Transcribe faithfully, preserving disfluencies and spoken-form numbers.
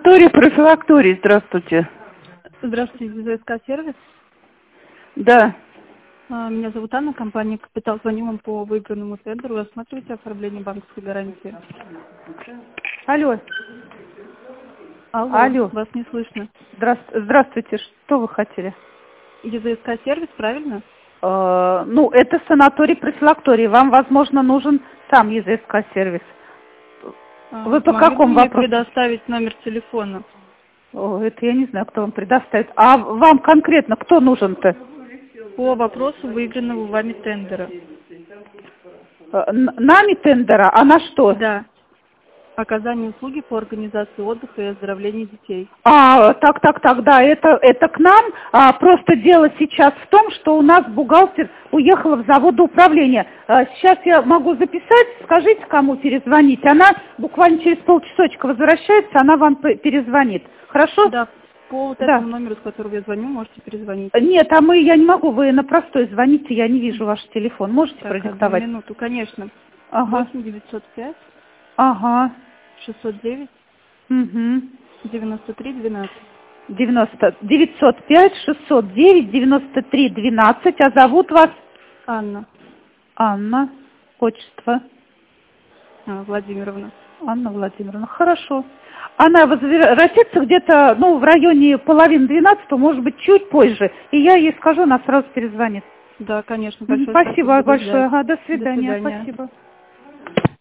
Санаторий, профилакторий, здравствуйте. Здравствуйте, ЗСК сервис. Да. А, Меня зовут Анна, компания «Капитал». Звоню вам по выигранному тендеру. Рассматривайте оформление банковской гарантии. Алло. Алло, Алло. вас не слышно. Здравствуйте. Здравствуйте. Что вы хотели? ЕЗСК сервис, правильно? Э, ну, это санаторий, профилакторий. Вам, возможно, нужен сам ЕЗСК сервис. А, Вы по могли бы какому мне вопросу? предоставить номер телефона? О, это я не знаю, кто вам предоставит. А вам конкретно кто нужен-то? По вопросу выигранного вами тендера. Э, н- Нами тендера? А на что? Да. Оказание услуги по организации отдыха и оздоровлению детей. А, так, так, так, да, это, это к нам. А, просто дело сейчас в том, что у нас бухгалтер уехала в заводоуправление. А, сейчас я могу записать, скажите, кому перезвонить. Она буквально через полчасочка возвращается, она вам п- перезвонит. Хорошо? Да, по вот Да. этому номеру, с которого я звоню, можете перезвонить. Нет, а мы, я не могу, вы на простой звоните, я не вижу ваш телефон. Можете Так, одну продиктовать? минуту, конечно. Ага, восемь девятьсот пять ага, шестьсот девять угу. девяносто три двенадцать. девяносто девятьсот пять шестьсот девять девяносто три двенадцать. А зовут вас? Анна Анна. Отчество. а, Владимировна. Анна Владимировна. Хорошо. Она возвратится где-то, ну, в районе половины двенадцатого, может быть, чуть позже. И я ей скажу, она сразу перезвонит. Да, конечно, большое Спасибо спасибо. Буду большое. ждать. Ага, до До свидания. свидания. Спасибо.